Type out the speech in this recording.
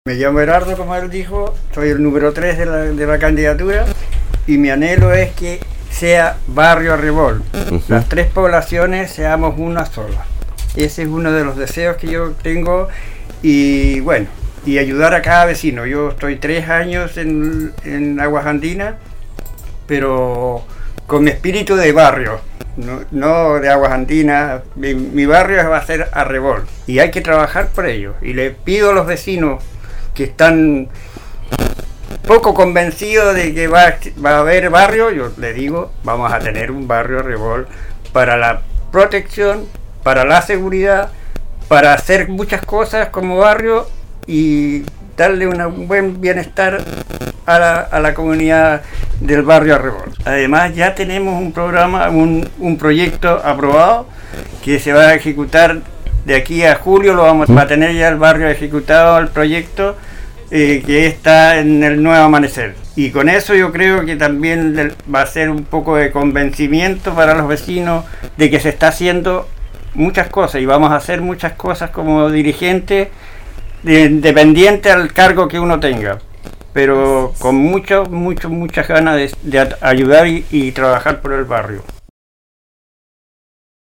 Me llamo Gerardo, como él dijo, soy el número 3 de la candidatura y mi anhelo es que sea barrio Arrebol. Las tres poblaciones seamos una sola. Ese es uno de los deseos que yo tengo y bueno, y ayudar a cada vecino. Yo estoy 3 años en Aguas Andinas, pero con mi espíritu de barrio, no de Aguas Andinas. Mi barrio va a ser Arrebol y hay que trabajar por ello. Y le pido a los vecinos que están poco convencidos de que va a haber barrio, yo les digo, vamos a tener un barrio Arrebol para la protección, para la seguridad, para hacer muchas cosas como barrio y darle un buen bienestar a la comunidad del barrio Arrebol. Además ya tenemos un programa, un proyecto aprobado que se va a ejecutar de aquí a julio. Va a tener ya el barrio ejecutado, el proyecto que está en el Nuevo Amanecer. Y con eso yo creo que también va a ser un poco de convencimiento para los vecinos de que se está haciendo muchas cosas y vamos a hacer muchas cosas como dirigente, independiente al cargo que uno tenga, pero con muchas ganas de ayudar y trabajar por el barrio.